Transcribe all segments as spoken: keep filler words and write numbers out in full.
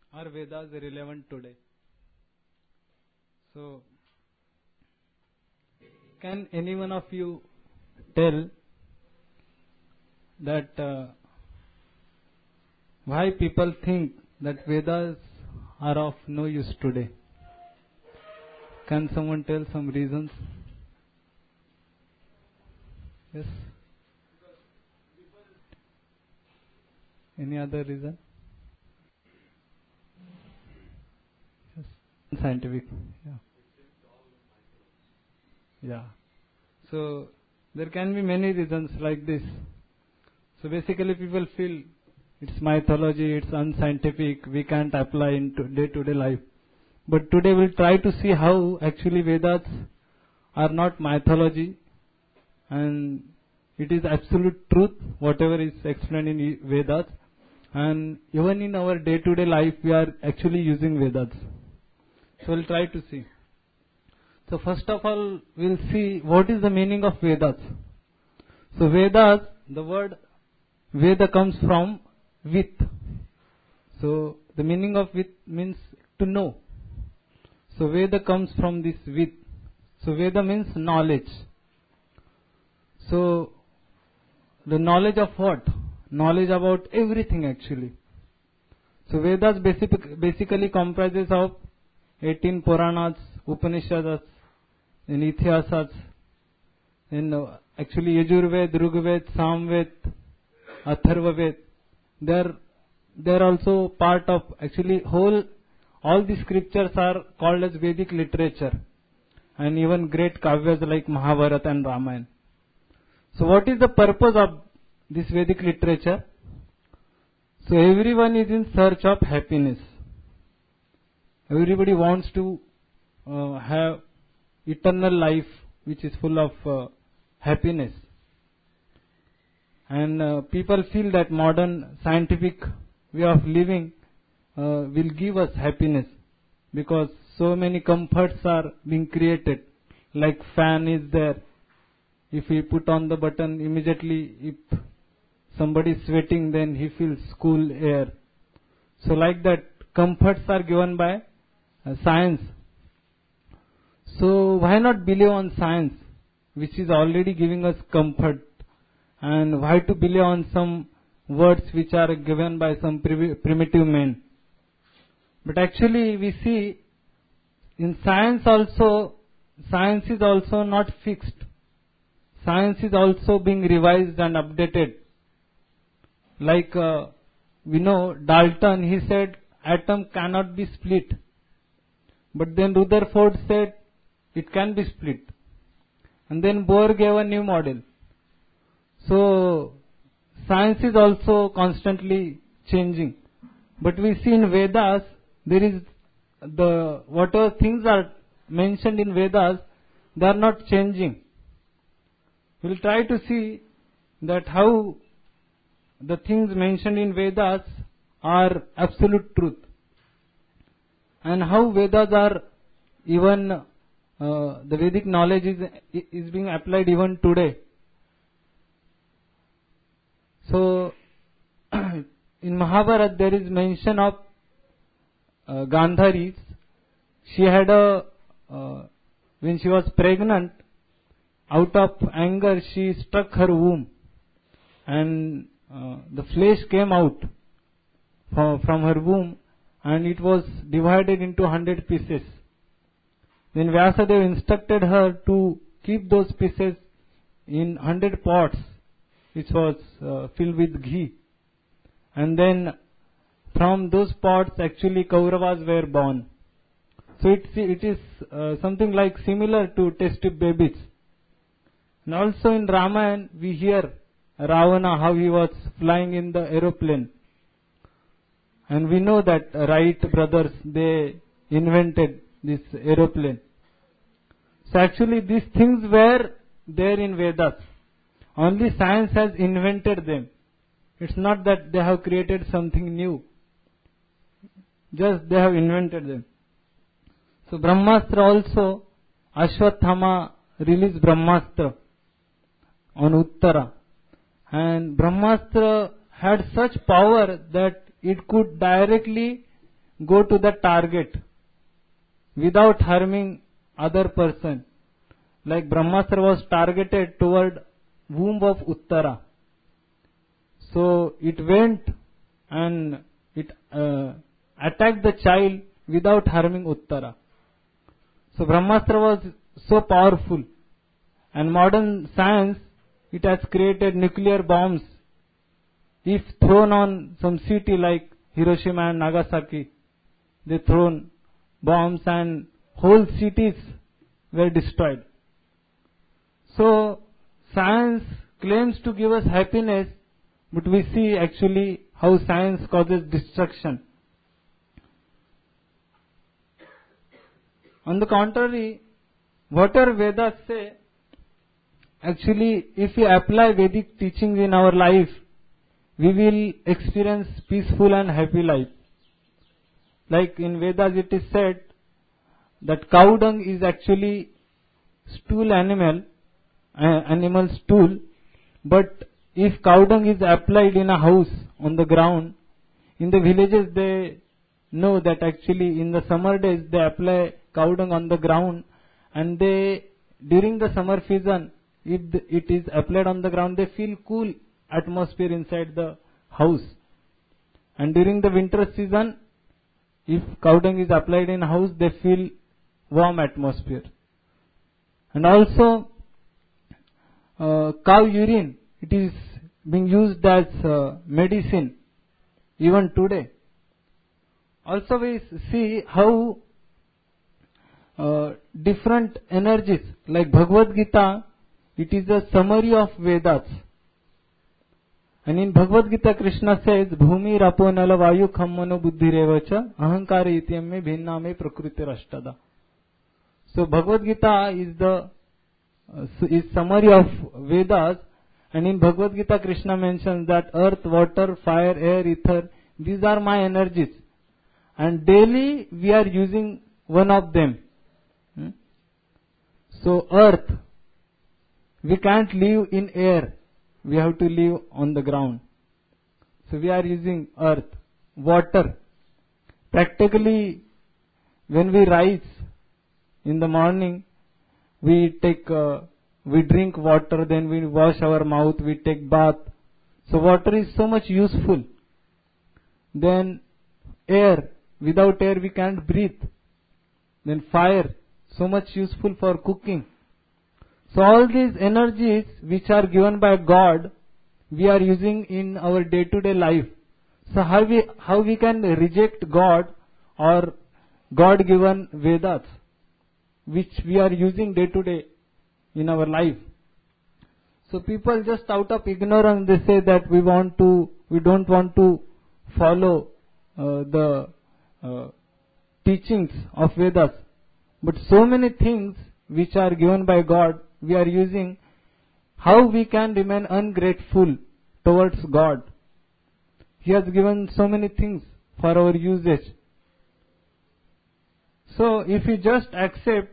are Vedas relevant today? So, can any one of you tell that uh, why people think that Vedas are of no use today? Can someone tell some reasons? Yes? Any other reason? Yes. Scientific. Yeah. Yeah. So there can be many reasons like this. So basically people feel it's mythology, it's unscientific, we can't apply into day-to-day life. But today we'll try to see how actually Vedas are not mythology and it is absolute truth, whatever is explained in Vedas. And even in our day-to-day life we are actually using Vedas. So we'll try to see. So first of all, we'll see what is the meaning of Vedas. So Vedas, the word Veda comes from with. So the meaning of with means to know. So Veda comes from this with. So Veda means knowledge. So the knowledge of what? Knowledge about everything actually. So Vedas basic, basically comprises of eighteen Puranas, Upanishads, in Ithiyasas, in uh, actually Yajurved, Rigved, Samved, Atharvaved. They are they are also part of actually whole. All the scriptures are called as Vedic literature, and even great kavyas like Mahabharata and Ramayana. So, what is the purpose of this Vedic literature? So, everyone is in search of happiness. Everybody wants to uh, have eternal life which is full of uh, happiness. And uh, people feel that modern scientific way of living uh, will give us happiness because so many comforts are being created. Like fan is there. If we put on the button immediately, if somebody is sweating, then he feels cool air. So like that, comforts are given by uh, science. So why not believe on science, which is already giving us comfort? And why to believe on some words which are given by some primitive men? But actually we see in science also, science is also not fixed. Science is also being revised and updated. Like uh, we know Dalton, he said atom cannot be split. But then Rutherford said it can be split. And then Bohr gave a new model. So, science is also constantly changing. But we see in Vedas, there is the, whatever things are mentioned in Vedas, they are not changing. We'll try to see that how the things mentioned in Vedas are absolute truth. And how Vedas are even, uh, the Vedic knowledge is, is being applied even today. So, in Mahabharata there is mention of uh, Gandhari. She had a, uh, when she was pregnant, out of anger she struck her womb and uh, the flesh came out from, from her womb and it was divided into hundred pieces. Then Vyasadeva instructed her to keep those pieces in hundred pots which was uh, filled with ghee. And then from those pots actually Kauravas were born. So it, it is uh, something like similar to test tube babies. And also in Ramayana we hear Ravana how he was flying in the aeroplane. And we know that Wright brothers, they invented this aeroplane. So actually these things were there in Vedas. Only science has invented them. It's not that they have created something new. Just they have invented them. So Brahmastra also, Ashwathama released Brahmastra on Uttara. And Brahmastra had such power that it could directly go to the target without harming other person. Like Brahmastra was targeted toward womb of Uttara. So it went and it uh, attacked the child without harming Uttara. So Brahmastra was so powerful. And modern science, it has created nuclear bombs. If thrown on some city like Hiroshima and Nagasaki, they thrown bombs and whole cities were destroyed. So science claims to give us happiness, but we see actually how science causes destruction. On the contrary, whatever Vedas say, actually if we apply Vedic teachings in our life, we will experience peaceful and happy life. Like in Vedas it is said that cow dung is actually stool animal, uh, animal stool, but if cow dung is applied in a house on the ground, in the villages they know that actually in the summer days they apply cow dung on the ground, and they, during the summer season, if it is applied on the ground, they feel cool atmosphere inside the house. And during the winter season, if cow dung is applied in a house, they feel warm atmosphere. And also, uh, cow urine, it is being used as uh, medicine even today. Also we see how uh, different energies, like Bhagavad Gita, it is a summary of Vedas. And in Bhagavad Gita, Krishna says, Bhumi rapo nala vayu khammano buddhi revacha ahankara ityam me bhinna me prakriti rashtada. So Bhagavad Gita is the uh, is summary of Vedas, and in Bhagavad Gita, Krishna mentions that earth, water, fire, air, ether, these are my energies. And daily we are using one of them. Hmm? So earth, we can't live in air. We have to live on the ground. So we are using earth. Water. Practically, when we rise in the morning, we take, uh, we drink water, then we wash our mouth, we take bath. So water is so much useful. Then air. Without air we can't breathe. Then fire. So much useful for cooking. So all these energies which are given by God, we are using in our day-to-day life. So how we, how we can reject God or God-given Vedas, which we are using day-to-day in our life. So people just out of ignorance, they say that we want to, we don't want to follow uh, the uh, teachings of Vedas. But so many things which are given by God, we are using. How we can remain ungrateful towards God? He has given so many things for our usage. So if we just accept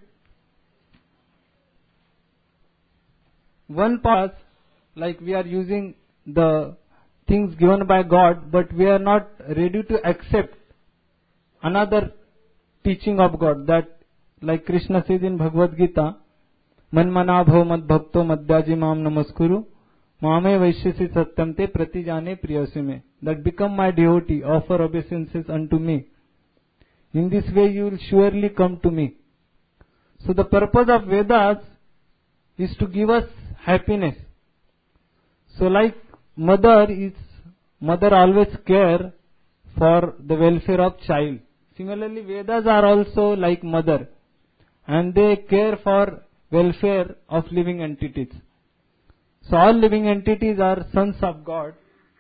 one path, like we are using the things given by God, but we are not ready to accept another teaching of God, that like Krishna says in Bhagavad Gita, Manmana bhav mad bhakto madhyaji mam namaskuru mame vaishyasi satyam te pratijane priyasime. That become my devotee, offer obeisances unto me. In this way you will surely come to me. So the purpose of Vedas is to give us happiness. So like mother is, mother always care for the welfare of child. Similarly, Vedas are also like mother, and they care for welfare of living entities. So all living entities are sons of God,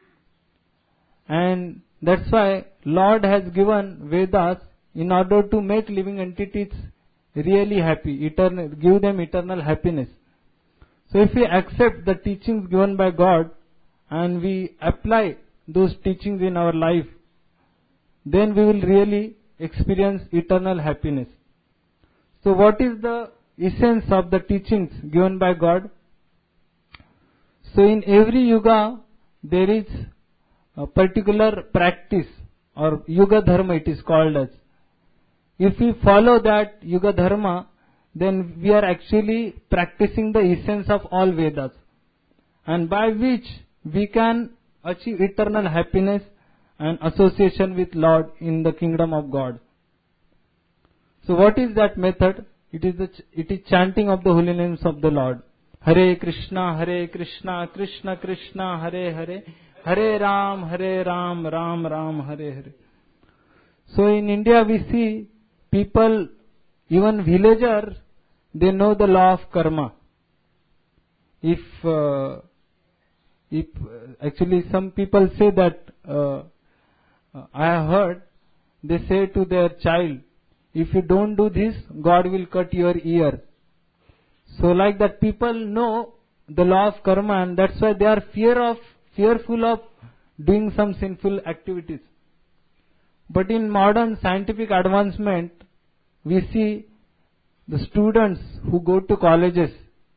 and that's why Lord has given Vedas in order to make living entities really happy, eternal, give them eternal happiness. So if we accept the teachings given by God and we apply those teachings in our life, then we will really experience eternal happiness. So what is the essence of the teachings given by God? So in every yuga there is a particular practice or Yuga Dharma it is called as. If we follow that Yuga Dharma, then we are actually practicing the essence of all Vedas, and by which we can achieve eternal happiness and association with Lord in the kingdom of God. So what is that method? It is the ch- it is chanting of the holy names of the Lord. Hare Krishna, Hare Krishna, Krishna Krishna, Hare Hare, Hare Ram, Hare Ram, Ram Ram, Hare Hare. So in India we see people, even villagers, they know the law of karma. If uh, if uh, actually some people say that uh, I have heard, they say to their child, if you don't do this, God will cut your ear. So like that, people know the law of karma, and that's why they are fear of fearful of doing some sinful activities. But in modern scientific advancement, we see the students who go to colleges,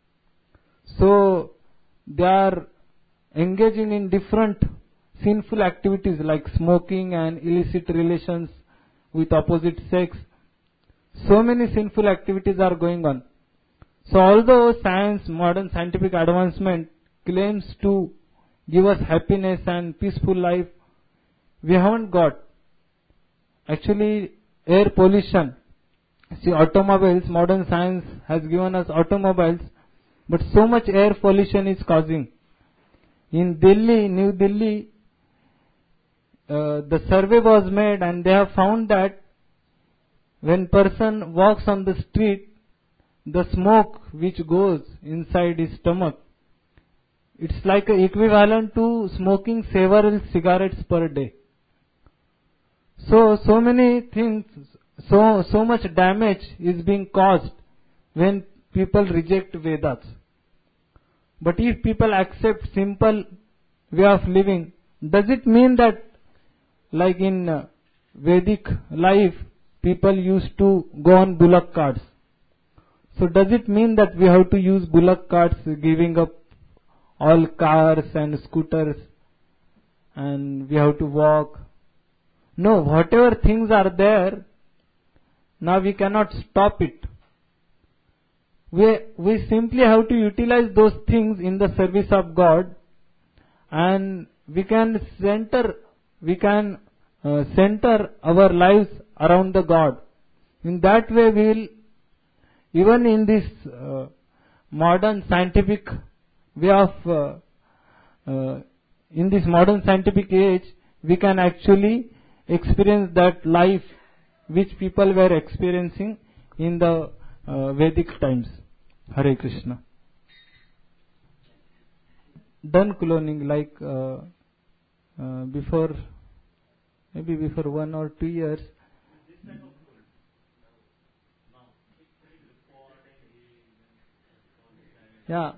so they are engaging in different sinful activities like smoking and illicit relations with opposite sex. So many sinful activities are going on. So although science, modern scientific advancement claims to give us happiness and peaceful life, we haven't got. Actually, air pollution. See, automobiles, modern science has given us automobiles, but so much air pollution is causing. In Delhi, New Delhi, uh, the survey was made and they have found that when person walks on the street, the smoke which goes inside his stomach, it's like a equivalent to smoking several cigarettes per day. So, so many things, so, so much damage is being caused when people reject Vedas. But if people accept simple way of living, does it mean that like in uh, Vedic life, people used to go on bullock carts? So does it mean that we have to use bullock carts, giving up all cars and scooters, and we have to walk? No, whatever things are there, now we cannot stop it. We, we simply have to utilize those things in the service of God, and we can center, we can uh, center our lives around the God. In that way we will, even in this uh, modern scientific way of, uh, uh, in this modern scientific age, we can actually experience that life which people were experiencing in the uh, Vedic times. Hare Krishna. Done cloning, like uh, uh, before, maybe before one or two years. Yeah,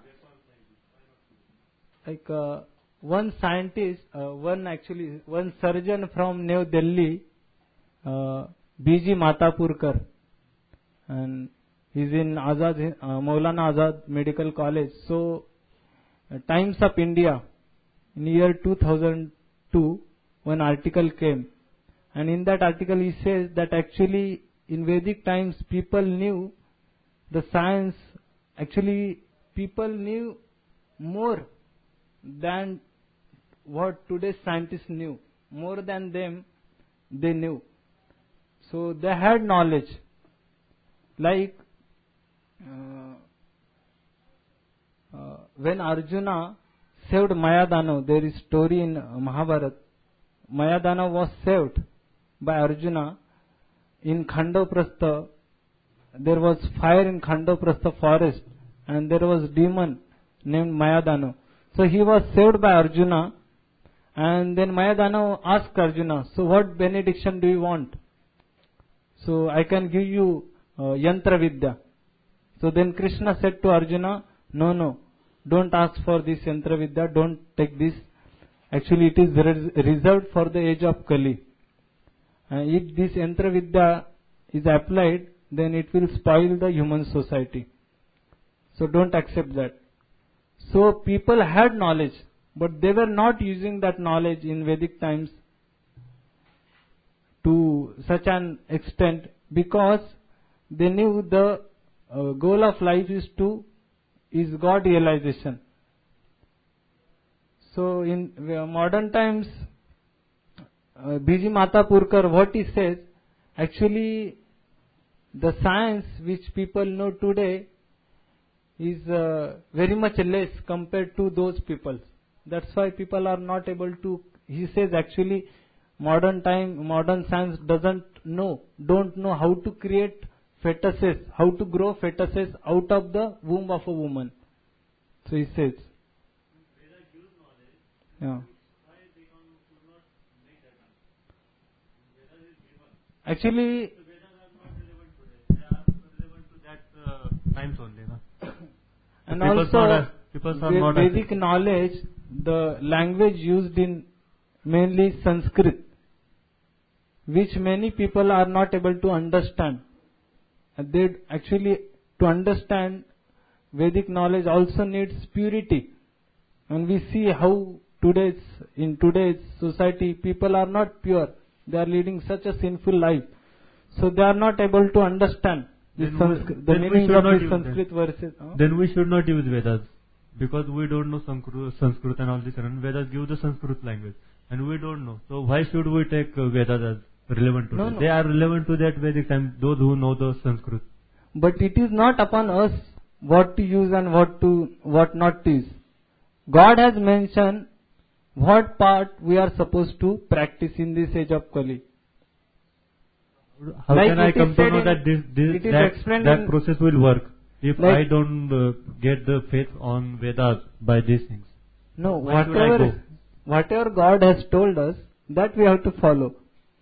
like uh, one scientist, uh, one actually, one surgeon from New Delhi, uh, B G Matapurkar, and he's in Azad, uh, Maulana Azad Medical College. So, uh, Times of India, in year two thousand two, one article came, and in that article he says that actually in Vedic times people knew the science, actually people knew more than what today's scientists knew. More than them, they knew. So they had knowledge. Like uh, uh, when Arjuna saved Mayadana, there is story in Mahabharata. Mayadana was saved by Arjuna in Khandoprastha. There was fire in Khandoprastha forest, and there was demon named Mayadana. So he was saved by Arjuna, and then Mayadana asked Arjuna, so what benediction do you want? So I can give you uh, Yantra Vidya. So then Krishna said to Arjuna, no, no, don't ask for this Yantra Vidya, don't take this. Actually it is res- reserved for the age of Kali. Uh, if this Yantra Vidya is applied, then it will spoil the human society. So don't accept that. So people had knowledge, but they were not using that knowledge in Vedic times. to such an extent because they knew the uh, goal of life is to is God realization. So in uh, modern times, uh, B G Matapurkar, what he says, actually the science which people know today is uh, very much less compared to those people. That's why people are not able to, he says actually modern time, modern science doesn't know, don't know how to create fetuses, how to grow fetuses out of the womb of a woman. So he says. Yeah. Actually, times only, no? and people also are, people are not Vedic knowledge, the language used in mainly Sanskrit, which many people are not able to understand. And they actually, to understand Vedic knowledge also needs purity. And we see how today's, in today's society, people are not pure. They are leading such a sinful life. So they are not able to understand this Sanskrit, the meaning of these Sanskrit verses. Huh? Then we should not use Vedas, because we don't know Sanskrit, Sanskrit and all this. And Vedas give the Sanskrit language, and we don't know. So why should we take uh, Vedas as relevant to no, that? no. They are relevant to that Vedic time, those who know the Sanskrit. But it is not upon us what to use and what to what not to use. God has mentioned what part we are supposed to practice in this age of Kali. How like can I come to know in, that this, this that, that process will work if like, I don't uh, get the faith on Vedas by these things? No, Why whatever whatever God has told us, that we have to follow.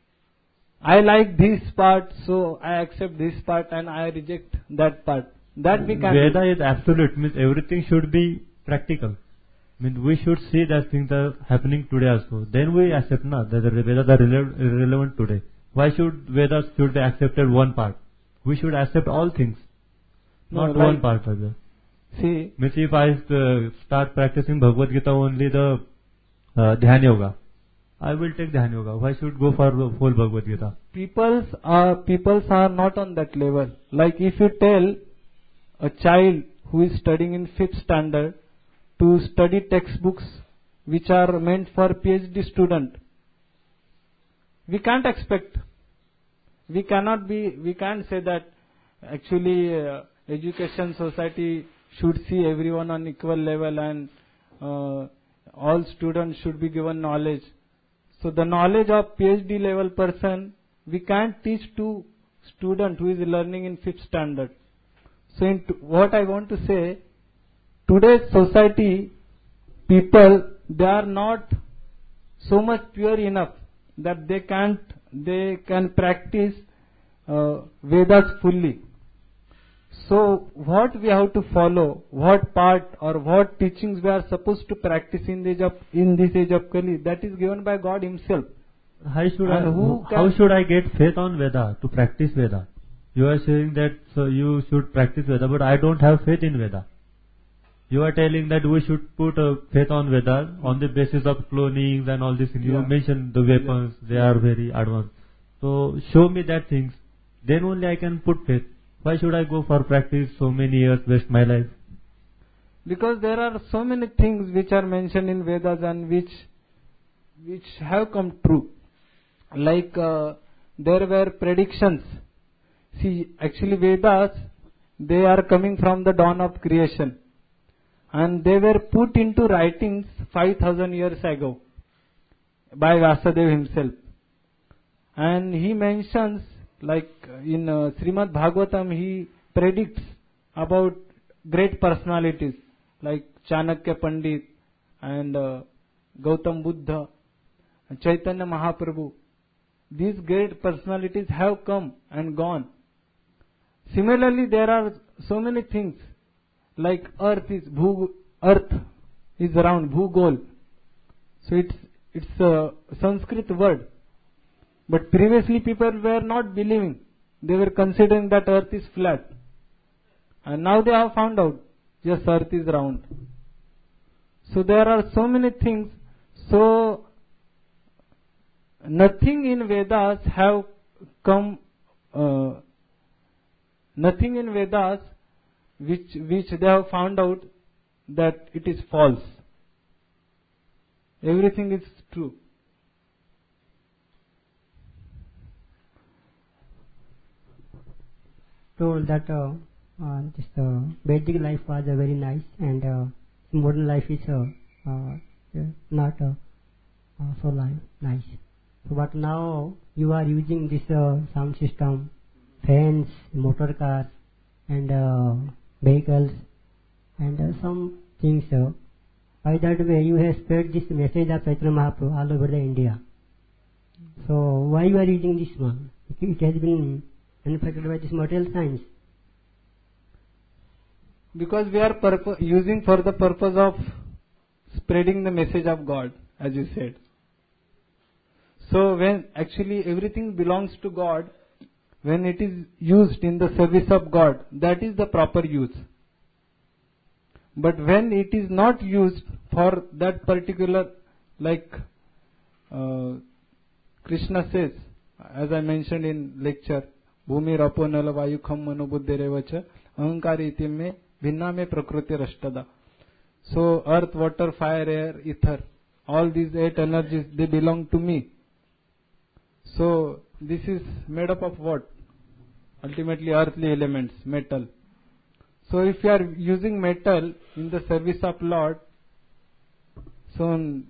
I like this part, so I accept this part and I reject that part. That we can Veda do. is absolute, means everything should be practical. Means we should see that things are happening today also. Then we accept na, that the Vedas are rele relevant today. Why should Vedas should be accepted one part? We should accept all things, no, not like, one part of it. See, means if I uh, start practicing Bhagavad Gita only the uh, Dhyan Yoga, I will take Dhyan Yoga. Why should go for the whole Bhagavad Gita? Peoples are peoples are not on that level. Like if you tell a child who is studying in fifth standard to study textbooks which are meant for PhD student, we can't expect. We cannot be. We can't say that actually uh, education society should see everyone on equal level and uh, all students should be given knowledge. So the knowledge of PhD level person we can't teach to student who is learning in fifth standard. So in t what I want to say, today's society people, they are not so much pure enough that they can't they can practice uh, Vedas fully. So what we have to follow, what part or what teachings we are supposed to practice in this age of, in this age of Kali, that is given by God Himself. How should and I, who how should I get faith on Veda to practice Veda? You are saying that so you should practice Veda, but I don't have faith in Veda. You are telling that we should put uh, faith on Veda on the basis of clonings and all these things. Yeah. You mentioned the weapons, yeah. They are very advanced. So show me that things, then only I can put faith. Why should I go for practice so many years, waste my life? Because there are so many things which are mentioned in Vedas and which which have come true. Like uh, there were predictions. See, actually Vedas, they are coming from the dawn of creation. And they were put into writings five thousand years ago by Vyasadeva himself. And he mentions, like in uh, Srimad Bhagavatam, he predicts about great personalities like Chanakya Pandit and uh, Gautam Buddha and Chaitanya Mahaprabhu. These great personalities have come and gone. Similarly, there are so many things like earth is bhu, earth is round, bhugol. So it's it's a Sanskrit word. But previously people were not believing. They were considering that earth is flat. And now they have found out, yes, earth is round. So there are so many things. So nothing in Vedas have come, uh, nothing in Vedas which which they have found out that it is false. Everything is true. Told that uh, uh, this uh, Vedic life was uh, very nice, and uh, modern life is uh, uh, not uh, uh, so li- nice. So, but now you are using this uh, sound system, fans, motor cars, and uh, vehicles, and uh, some things. Uh, by that way, you have spread this message of Chaitanya Mahaprabhu all over the India. So, why you are using this one? It, it has been manufactured by this material science. Because we are purpo- using for the purpose of spreading the message of God, as you said. So when actually everything belongs to God, when it is used in the service of God, that is the proper use. But when it is not used for that particular, like uh, Krishna says, as I mentioned in lecture, Bhumi Rapo Nala Vayu Kham Mano Buddhi Revacha Ahankari Iti Me Bhinna Me Prakriti Rashtada. So earth, water, fire, air, ether, all these eight energies, they belong to me. So this is made up of what? Ultimately earthly elements, metal. So if you are using metal in the service of Lord, so,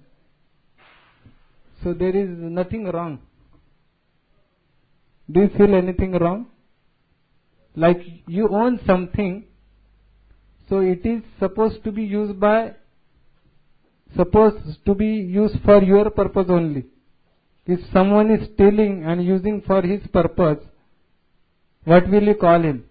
so there is nothing wrong. Do you feel anything wrong? Like you own something, so it is supposed to be used by, supposed to be used for your purpose only. If someone is stealing and using for his purpose, what will you call him?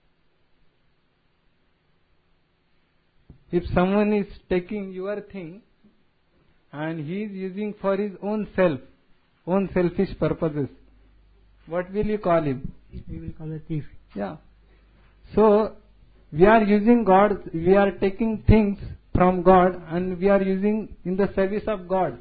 If someone is taking your thing and he is using for his own self, own selfish purposes, what will you call him? We will call a thief. Yeah. So, we are using God, we are taking things from God and we are using in the service of God.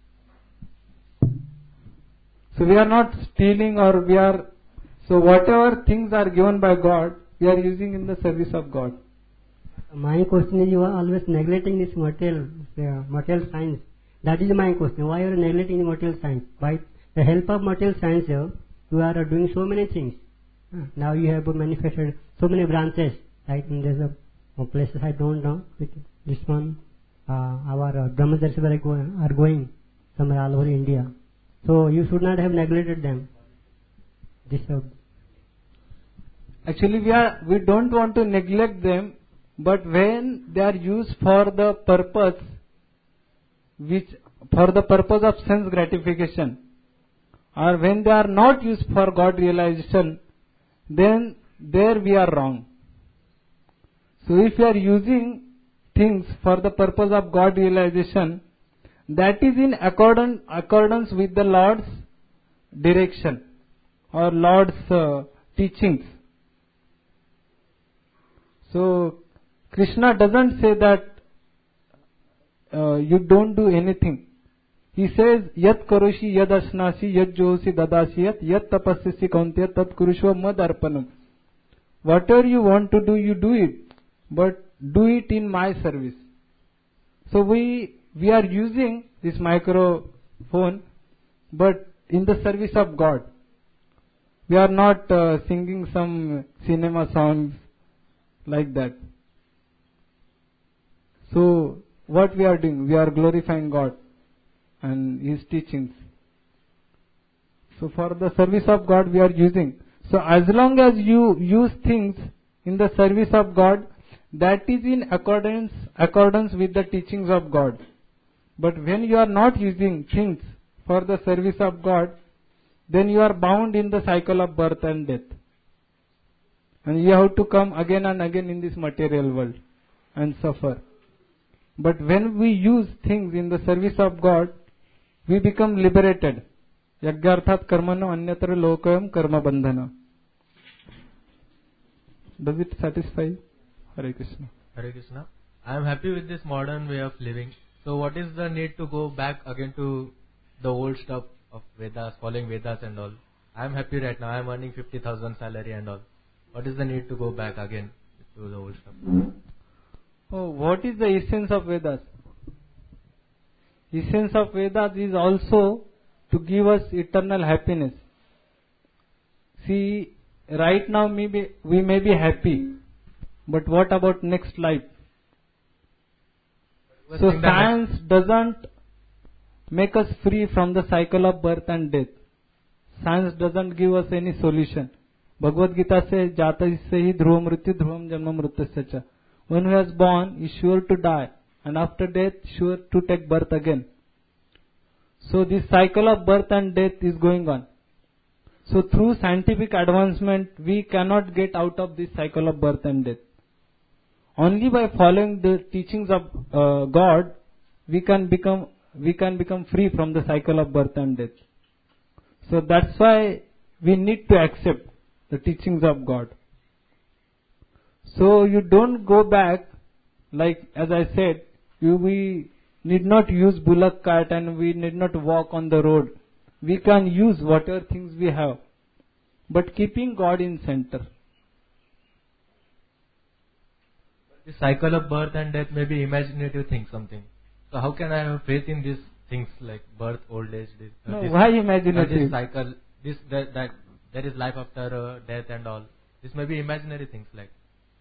So we are not stealing or we are, so whatever things are given by God, we are using in the service of God. My question is, you are always neglecting this material, uh, material science. That is my question. Why are you neglecting the material science? By the help of material science, uh, you are uh, doing so many things. Uh, now you have manufactured so many branches. Like there's a, a places I don't know. With this one, uh, our uh, Brahmadarshi are going, are going somewhere all over India. So you should not have neglected them. This uh, Actually, we are we don't want to neglect them, but when they are used for the purpose, which for the purpose of sense gratification, or when they are not used for God realization, then there we are wrong. So if we are using things for the purpose of God realization, that is in accordance, accordance with the Lord's direction or Lord's uh, teachings. So Krishna doesn't say that uh, you don't do anything. He says, Yat karoshi yad asnasi yad josi dadasiyat yat tapasyasi kauntya tat kurushva mad arpanam. Whatever you want to do, you do it, but do it in my service. So we we are using this microphone, but in the service of God. We are not uh, singing some cinema songs like that. So what we are doing? We are glorifying God and His teachings. So for the service of God we are using. So as long as you use things in the service of God, that is in accordance accordance with the teachings of God. But when you are not using things for the service of God, then you are bound in the cycle of birth and death. And you have to come again and again in this material world and suffer. But when we use things in the service of God, we become liberated. Yagyarthat karmano anyatra lokayam karma bandhana. Does it satisfy you? Hare Krishna. Hare Krishna. I am happy with this modern way of living. So what is the need to go back again to the old stuff of Vedas, following Vedas and all? I'm happy right now. I'm earning fifty thousand salary and all. What is the need to go back again to the old stuff? Oh, what is the essence of Vedas? Essence of Vedas is also to give us eternal happiness. See, right now maybe we may be happy, but what about next life? So science doesn't make us free from the cycle of birth and death. Science doesn't give us any solution. Bhagavad Gita says, Jata issehi dhruva mrityu dhruvam janma mrityasya cha. One who has born is sure to die, and after death sure to take birth again. So this cycle of birth and death is going on. So through scientific advancement, we cannot get out of this cycle of birth and death. Only by following the teachings of uh, God, we can become we can become free from the cycle of birth and death. So that's why we need to accept the teachings of God. So you don't go back, like as I said, you, we need not use bullock cart and we need not walk on the road. We can use whatever things we have, but keeping God in center. The cycle of birth and death may be imaginative thing, something. So how can I have faith in these things like birth, old age? This, uh, No, this, why uh, imaginative? this cycle, this that, that there is life after uh, death and all. This may be imaginary things like.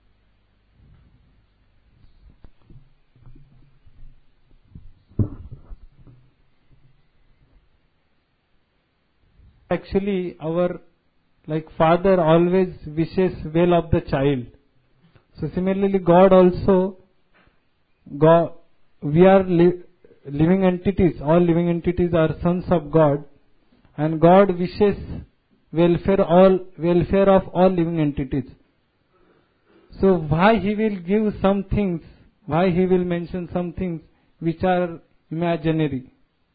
Actually, our like father always wishes well of the child. So similarly, God also, God, we are li- living entities. All living entities are sons of God, and God wishes welfare all welfare of all living entities. So why He will give some things? Why He will mention some things which are imaginary?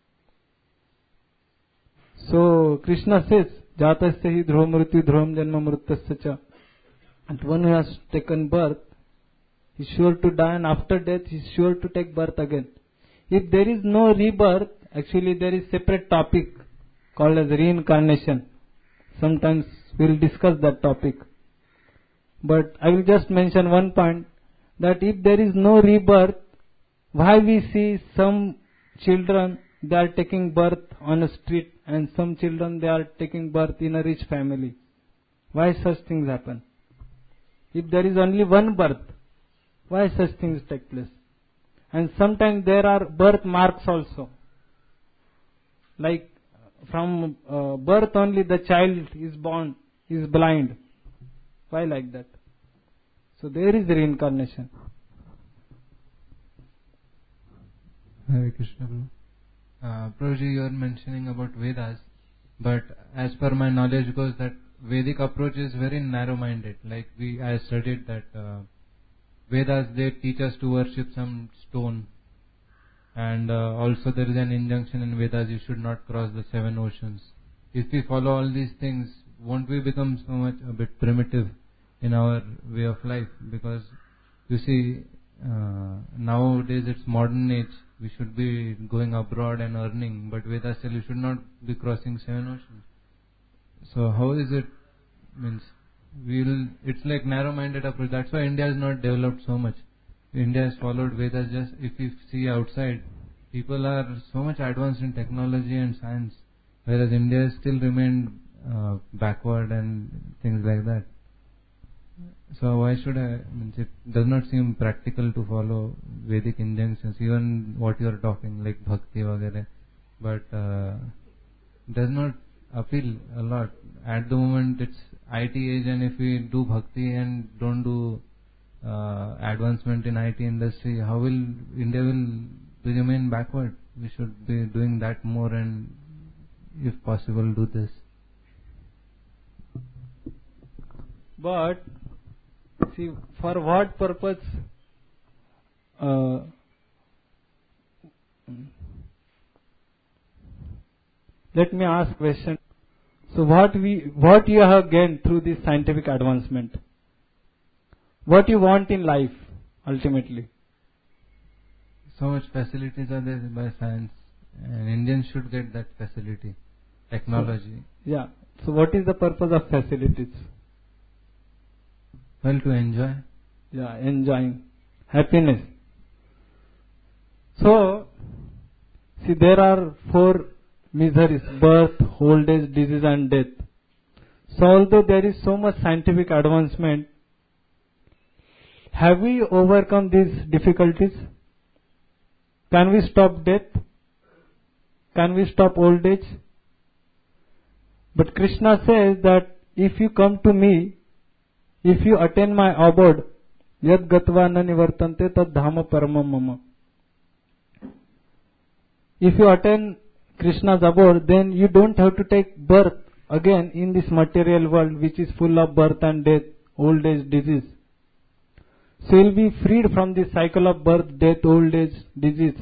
So Krishna says, Jatasya hi dhruva mrityu dhruvam janma mrityasya cha. And one who has taken birth is sure to die, and after death he is sure to take birth again. If there is no rebirth, actually there is separate topic called as reincarnation. Sometimes we will discuss that topic. But I will just mention one point, that if there is no rebirth, why we see some children, they are taking birth on a street, and some children they are taking birth in a rich family. Why such things happen? If there is only one birth, why such things take place? And sometimes there are birth marks also. Like from uh, birth only the child is born, is blind. Why like that? So there is reincarnation. Hare Krishna, Prabhu. Uh, Prabhuji, you are mentioning about Vedas, but as per my knowledge goes that Vedic approach is very narrow-minded. Like we, I studied that uh, Vedas, they teach us to worship some stone, and uh, also there is an injunction in Vedas, you should not cross the seven oceans. If we follow all these things, won't we become so much a bit primitive in our way of life? Because you see, uh, nowadays it's modern age. We should be going abroad and earning, but Vedas tell you should not be crossing seven oceans. So how is it? Means we'll. It's like narrow-minded approach. That's why India is not developed so much. India has followed Vedas. Just if you see outside, people are so much advanced in technology and science, whereas India still remained uh, backward and things like that. So why should I? Means it does not seem practical to follow Vedic injunctions, even what you are talking like bhakti vagare, but uh, does not appeal a lot. At the moment it's I T age, and if we do bhakti and don't do uh, advancement in I T industry, how will India will remain backward? We should be doing that more, and if possible do this. But see, for what purpose? Uh, let me ask question. So what we, what you have gained through this scientific advancement? What you want in life, ultimately? So much facilities are there by science, and Indians should get that facility, technology. So, yeah. So what is the purpose of facilities? Well, to enjoy. Yeah, enjoying. Happiness. So, see, there are four miseries: birth, old age, disease and death. So although there is so much scientific advancement, have we overcome these difficulties? Can we stop death? Can we stop old age? But Krishna says that if you come to me, if you attain my abode, yad gatva na nivartante tad dhama paramam mama. If you attain Krishna's abode, then you don't have to take birth again in this material world which is full of birth and death, old age, disease. So you will be freed from the cycle of birth, death, old age, disease.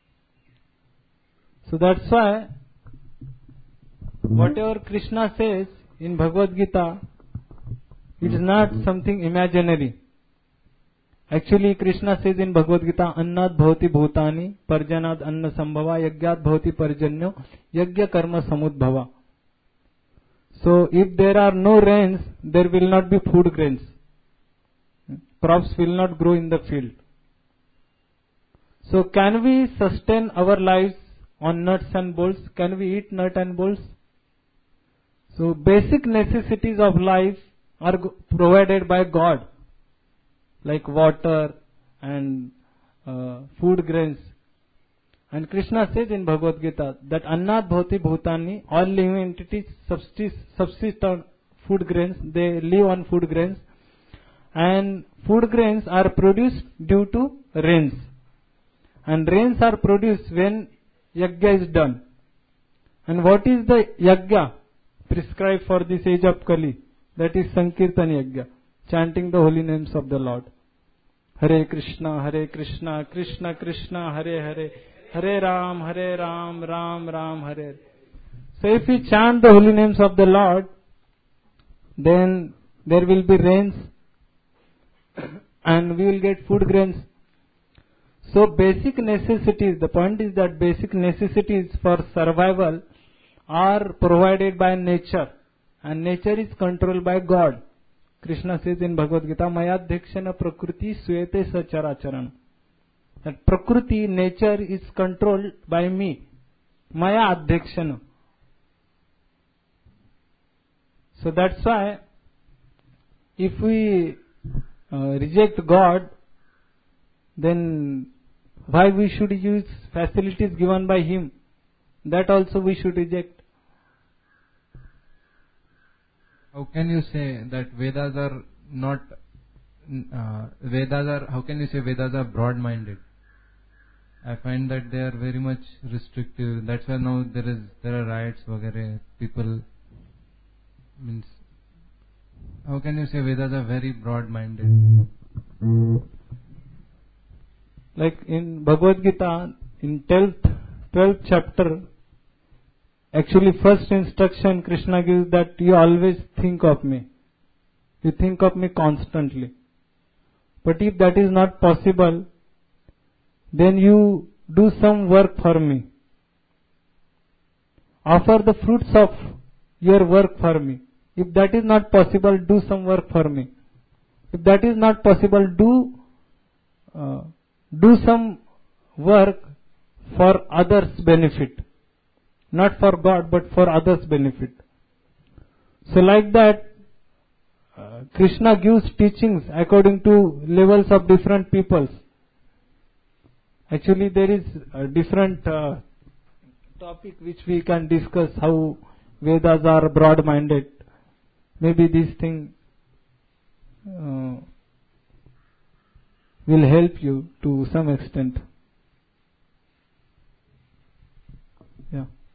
So that's why whatever Krishna says in Bhagavad Gita, it is not something imaginary. Actually, Krishna says in Bhagavad Gita, Annad bhavati bhutani, parjanad anna sambhava, yagyat bhavati parjanyo, yagya karma samudbhava. So, if there are no rains, there will not be food grains. Crops will not grow in the field. So, can we sustain our lives on nuts and bolts? Can we eat nuts and bolts? So, basic necessities of life are provided by God, like water and uh, food grains. And Krishna says in Bhagavad Gita that Annad bhavati bhutani, all living entities subsist, subsist on food grains, they live on food grains, and food grains are produced due to rains. And rains are produced when yajna is done. And what is the yajna prescribed for this age of Kali? That is Sankirtan Yajna, chanting the holy names of the Lord. Hare Krishna, Hare Krishna, Krishna Krishna, Hare Hare, Hare Ram, Hare Ram, Ram Ram, Hare. So if we chant the holy names of the Lord, then there will be rains and we will get food grains. So basic necessities, the point is that basic necessities for survival are provided by nature. And nature is controlled by God. Krishna says in Bhagavad Gita, Mayadhyakshana prakriti swete sacharacharan. That prakriti, nature, is controlled by me. Maya adhyakshana. So that's why, if we uh, reject God, then why we should use facilities given by Him? That also we should reject. How can you say that Vedas are not, uh, Vedas are, how can you say Vedas are broad-minded? I find that they are very much restrictive. That's why now there is, there are riots, vagare, people, means, how can you say Vedas are very broad-minded? Like in Bhagavad Gita, in twelfth, twelfth chapter, actually first instruction Krishna gives that you always think of me. You think of me constantly. But if that is not possible, then you do some work for me. Offer the fruits of your work for me. If that is not possible, do some work for me. If that is not possible, do uh, do some work for others' benefit. Not for God, but for others' benefit. So like that, uh, Krishna gives teachings according to levels of different peoples. Actually, there is a different uh, topic which we can discuss, how Vedas are broad-minded. Maybe this thing uh, will help you to some extent.